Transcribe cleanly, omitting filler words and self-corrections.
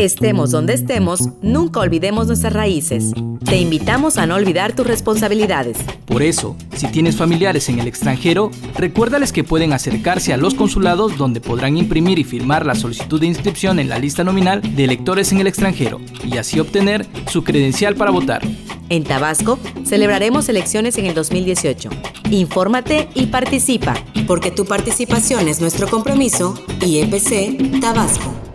Estemos donde estemos, nunca olvidemos nuestras raíces. Te invitamos a no olvidar tus responsabilidades. Por eso, si tienes familiares en el extranjero, recuérdales que pueden acercarse a los consulados donde podrán imprimir y firmar la solicitud de inscripción en la lista nominal de electores en el extranjero y así obtener su credencial para votar. En Tabasco, celebraremos elecciones en el 2018. Infórmate y participa, porque tu participación es nuestro compromiso. IEPC Tabasco.